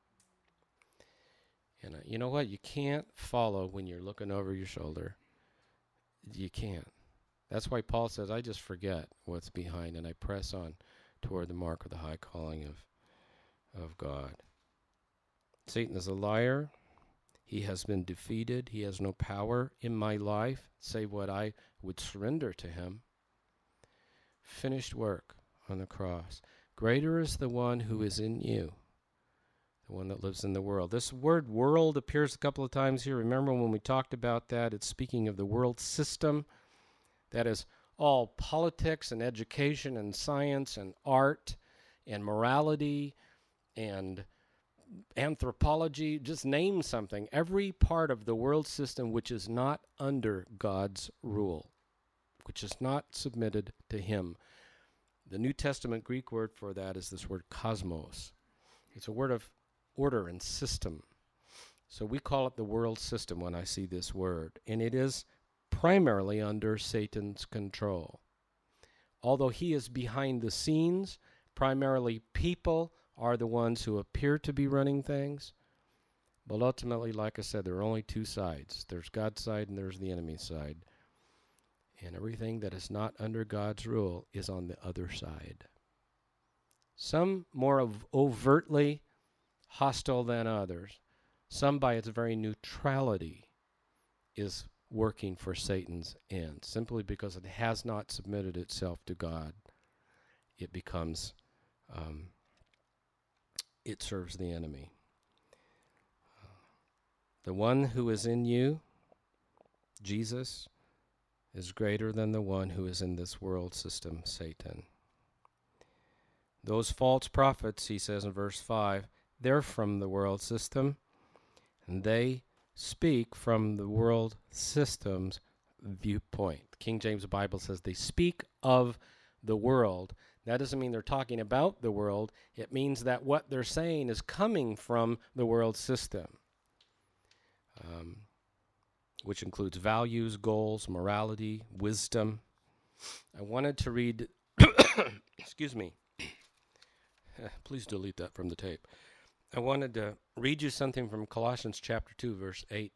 And uh, you know what? You can't follow when you're looking over your shoulder. You can't. That's why Paul says, I just forget what's behind and I press on toward the mark of the high calling of, of God. Satan is a liar. He has been defeated. He has no power in my life, save what I would surrender to him. Finished work on the cross. Greater is the one who is in you, the one that lives in the world. This word world appears a couple of times here. Remember when we talked about that, it's speaking of the world system. That is all politics and education and science and art and morality and anthropology. Just name something. Every part of the world system which is not under God's rule, which is not submitted to him. The New Testament Greek word for that is this word cosmos. It's a word of order and system. So we call it the world system when I see this word. And it is primarily under Satan's control. Although he is behind the scenes, primarily people are the ones who appear to be running things. But ultimately, like I said, there are only two sides. There's God's side and there's the enemy's side. And everything that is not under God's rule is on the other side. Some more of overtly hostile than others. Some by its very neutrality is working for Satan's ends. Simply because it has not submitted itself to God, it becomes, um, it serves the enemy. The one who is in you, Jesus, is greater than the one who is in this world system, Satan. Those false prophets, he says in verse five, they're from the world system, and they speak from the world system's viewpoint. King James Bible says they speak of the world. That doesn't mean they're talking about the world. It means that what they're saying is coming from the world system, um, which includes values, goals, morality, wisdom. I wanted to read, excuse me, please delete that from the tape. I wanted to read you something from Colossians chapter two, verse eight.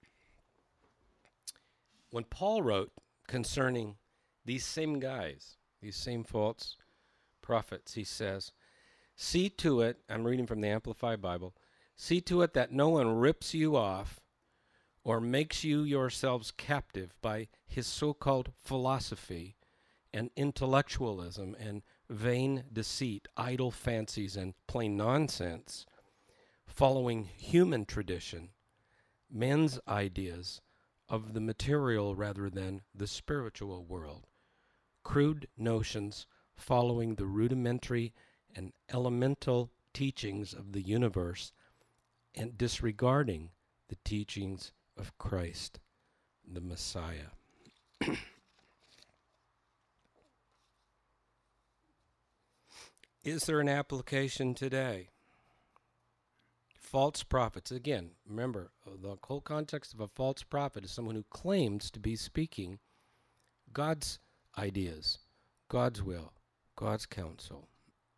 When Paul wrote concerning these same guys, these same false prophets, he says, see to it, I'm reading from the Amplified Bible, see to it that no one rips you off or makes you yourselves captive by his so-called philosophy and intellectualism and vain deceit, idle fancies, and plain nonsense, following human tradition, men's ideas of the material rather than the spiritual world, crude notions following the rudimentary and elemental teachings of the universe and disregarding the teachings of Christ, the Messiah. Is there an application today? False prophets. Again, remember, the whole context of a false prophet is someone who claims to be speaking God's ideas, God's will, God's counsel.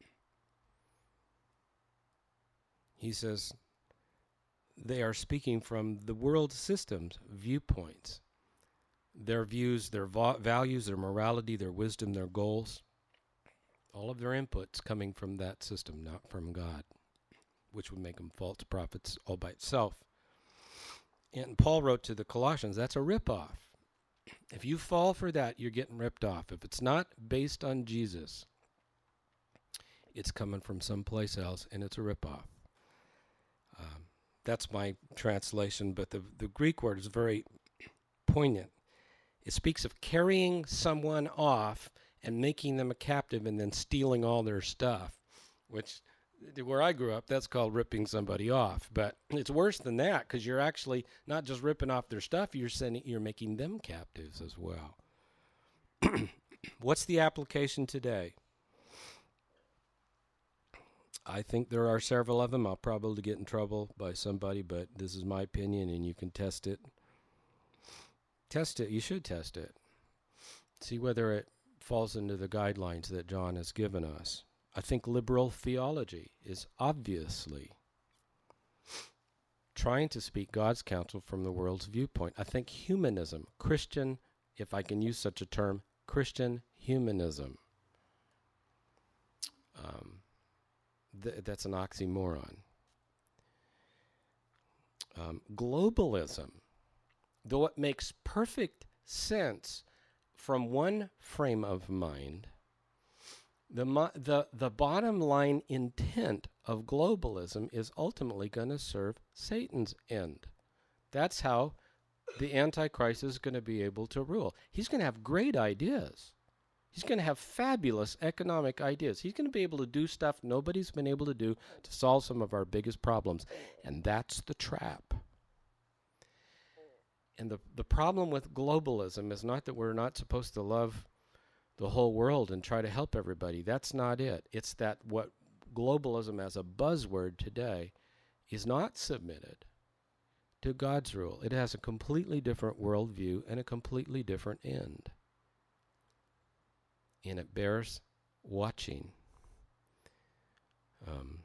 He says they are speaking from the world system's viewpoints, their views, their va- values, their morality, their wisdom, their goals, all of their inputs coming from that system, not from God, which would make them false prophets all by itself. And Paul wrote to the Colossians, that's a ripoff. If you fall for that, you're getting ripped off. If it's not based on Jesus, it's coming from someplace else, and it's a ripoff. Um, that's my translation, but the, the Greek word is very poignant. It speaks of carrying someone off and making them a captive and then stealing all their stuff, which, where I grew up, that's called ripping somebody off. But it's worse than that, because you're actually not just ripping off their stuff, you're sending, you're making them captives as well. What's the application today? I think there are several of them. I'll probably get in trouble by somebody, but this is my opinion, and you can test it. Test it. You should test it. See whether it falls into the guidelines that John has given us. I think liberal theology is obviously trying to speak God's counsel from the world's viewpoint. I think humanism, Christian, if I can use such a term, Christian humanism, um, th- that's an oxymoron. Um, globalism, though it makes perfect sense from one frame of mind, the mo- the the bottom line intent of globalism is ultimately going to serve Satan's end. That's how the Antichrist is going to be able to rule. He's going to have great ideas. He's going to have fabulous economic ideas. He's going to be able to do stuff nobody's been able to do to solve some of our biggest problems. And that's the trap. And the, the problem with globalism is not that we're not supposed to love the whole world and try to help everybody. That's not it. It's that what globalism as a buzzword today is not submitted to God's rule. It has a completely different worldview and a completely different end. And it bears watching. Um,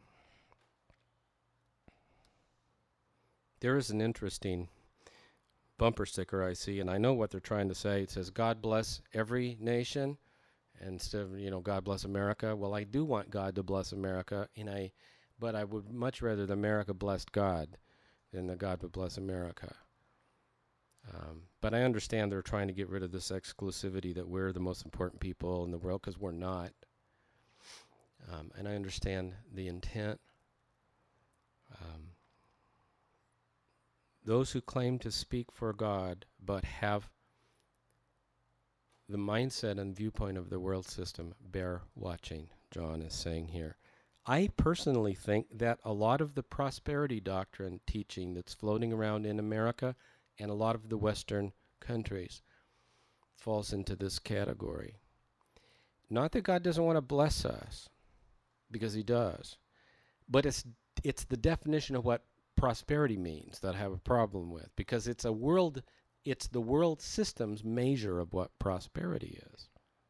there is an interesting bumper sticker I see, and I know what they're trying to say. It says, God bless every nation, instead of, you know, God bless America. Well, I do want God to bless America, and I, but I would much rather that America blessed God than that God would bless America. Um, but I understand they're trying to get rid of this exclusivity that we're the most important people in the world, because we're not. Um, and I understand the intent. Um, those who claim to speak for God but have the mindset and viewpoint of the world system bear watching, John is saying here. I personally think that a lot of the prosperity doctrine teaching that's floating around in America and a lot of the Western countries falls into this category. Not that God doesn't want to bless us, because he does, but it's it's the definition of what prosperity means that I have a problem with, because it's a world it's the world system's measure of what prosperity is.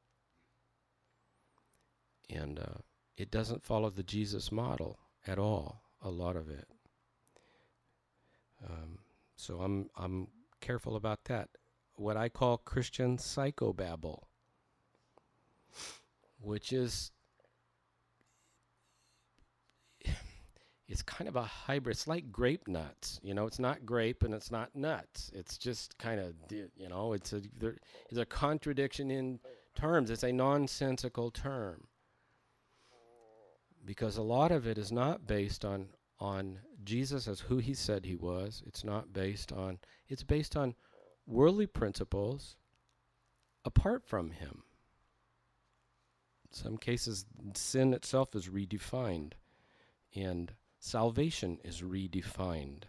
And uh, it doesn't follow the Jesus model at all, a lot of it. Um, so I'm I'm careful about that. What I call Christian psychobabble, which is, it's kind of a hybrid. It's like grape nuts. You know, it's not grape and it's not nuts. It's just kind of, you know, it's a, there is a contradiction in terms. It's a nonsensical term. Because a lot of it is not based on, on Jesus as who he said he was. It's not based on, it's based on worldly principles apart from him. In some cases, sin itself is redefined, and salvation is redefined.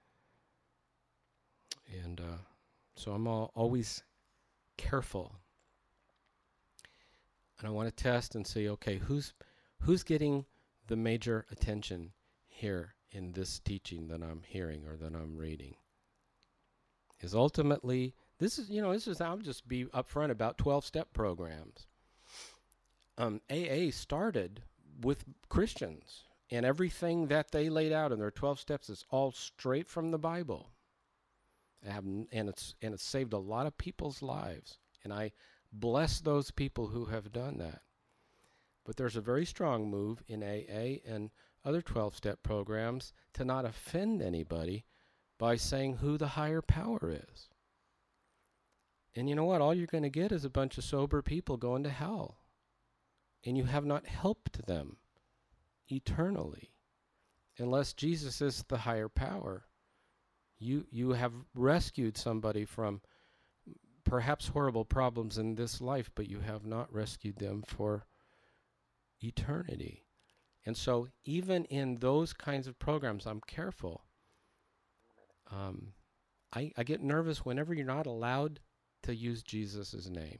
And uh, so I'm all, always careful. And I want to test and say, okay, who's who's getting the major attention here in this teaching that I'm hearing or that I'm reading? Is ultimately, this is, you know, this is, I'll just be upfront about twelve-step programs. Um, A A started with Christians, and everything that they laid out in their twelve steps is all straight from the Bible. Have, and it's and it's saved a lot of people's lives, and I bless those people who have done that. But there's a very strong move in A A and other twelve-step programs to not offend anybody by saying who the higher power is. And you know what? All you're going to get is a bunch of sober people going to hell. And you have not helped them eternally. Unless Jesus is the higher power. You, you have rescued somebody from perhaps horrible problems in this life, but you have not rescued them for eternity. And so even in those kinds of programs, I'm careful. Um, I, I get nervous whenever you're not allowed to use Jesus' name.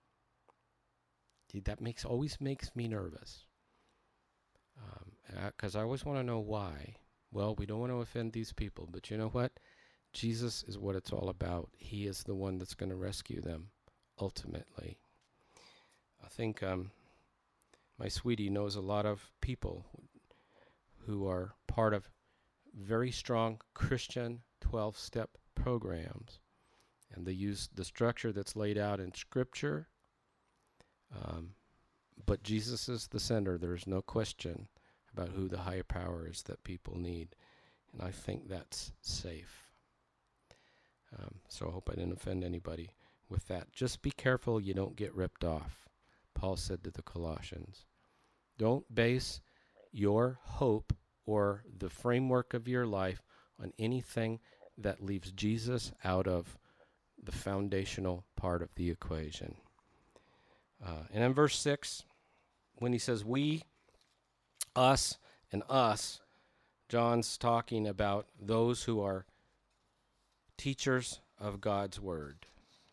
That makes always makes me nervous. Because um, I always want to know why. Well, we don't want to offend these people, but you know what? Jesus is what it's all about. He is the one that's going to rescue them, ultimately. I think um, my sweetie knows a lot of people who are part of very strong Christian twelve-step programs. And they use the structure that's laid out in Scripture. Um, but Jesus is the center. There's no question about who the higher power is that people need. And I think that's safe. Um, so I hope I didn't offend anybody with that. Just be careful you don't get ripped off. Paul said to the Colossians. Don't base your hope or the framework of your life on anything that leaves Jesus out of the foundational part of the equation. Uh, and in verse six, when he says we, us, and us, John's talking about those who are teachers of God's word.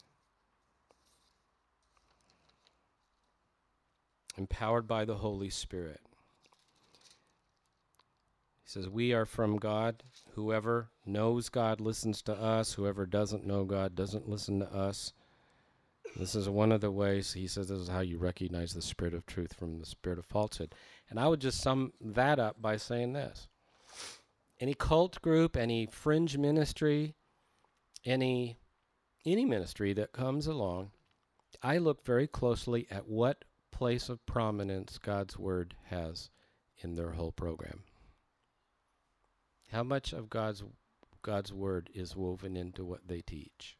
Empowered by the Holy Spirit. He says, we are from God. Whoever knows God listens to us. Whoever doesn't know God doesn't listen to us. This is one of the ways, he says, this is how you recognize the spirit of truth from the spirit of falsehood. And I would just sum that up by saying this. Any cult group, any fringe ministry, any any ministry that comes along, I look very closely at what place of prominence God's word has in their whole program. How much of God's God's word is woven into what they teach?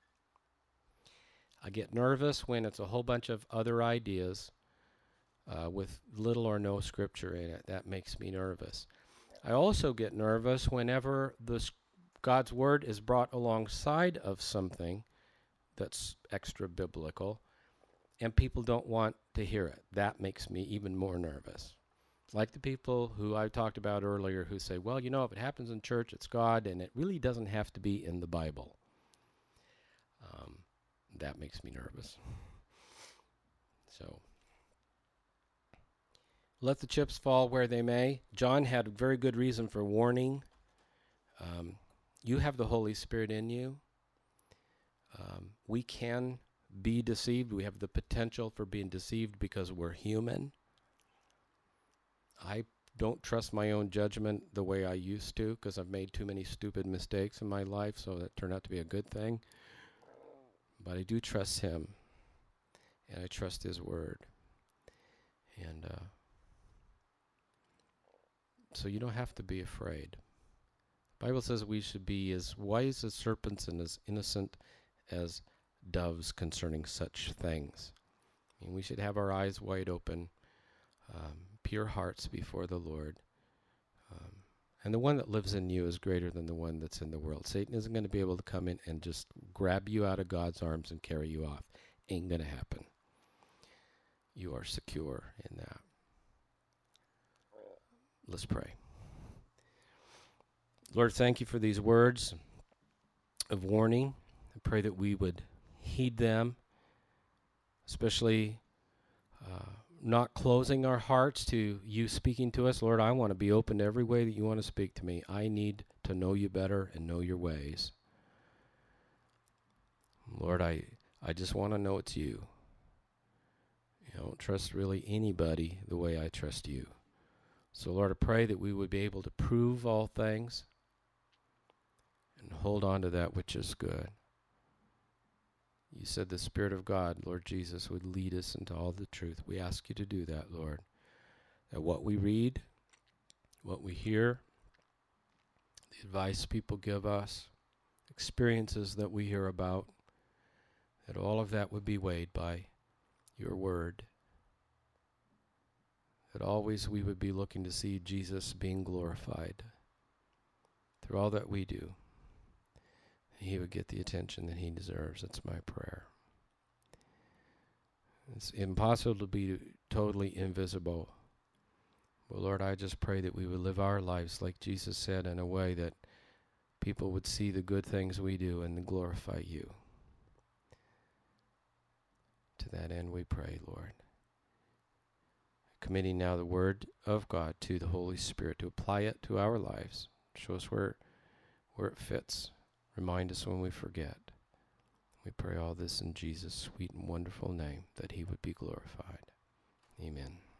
I get nervous when it's a whole bunch of other ideas uh, with little or no scripture in it. That makes me nervous. I also get nervous whenever the God's word is brought alongside of something that's extra biblical, and people don't want to hear it. That makes me even more nervous. Like the people who I talked about earlier who say, well, you know, if it happens in church, it's God, and it really doesn't have to be in the Bible. Um, that makes me nervous. So, let the chips fall where they may. John had a very good reason for warning. Um, you have the Holy Spirit in you. Um, we can be deceived. We have the potential for being deceived because we're human. I don't trust my own judgment the way I used to because I've made too many stupid mistakes in my life, so that turned out to be a good thing. But I do trust him, and I trust his word. And uh, so you don't have to be afraid. The Bible says we should be as wise as serpents and as innocent as doves concerning such things. I mean, we should have our eyes wide open, um, pure hearts before the Lord. Um, and the one that lives in you is greater than the one that's in the world. Satan isn't going to be able to come in and just grab you out of God's arms and carry you off. Ain't going to happen. You are secure in that. Let's pray. Lord, thank you for these words of warning. I pray that we would heed them, especially uh, not closing our hearts to you speaking to us. Lord, I want to be open to every way that you want to speak to me. I need to know you better and know your ways. Lord, I, I just want to know it's you. I don't trust really anybody the way I trust you. So, Lord, I pray that we would be able to prove all things and hold on to that which is good. You said the Spirit of God, Lord Jesus, would lead us into all the truth. We ask you to do that, Lord. That what we read, what we hear, the advice people give us, experiences that we hear about, that all of that would be weighed by your word. That always we would be looking to see Jesus being glorified through all that we do. He would get the attention that he deserves. That's my prayer. It's impossible to be totally invisible. But Lord, I just pray that we would live our lives like Jesus said, in a way that people would see the good things we do and glorify you. To that end we pray, Lord. Committing now the word of God to the Holy Spirit to apply it to our lives. Show us where, where it fits. Remind us when we forget. We pray all this in Jesus' sweet and wonderful name, that he would be glorified. Amen.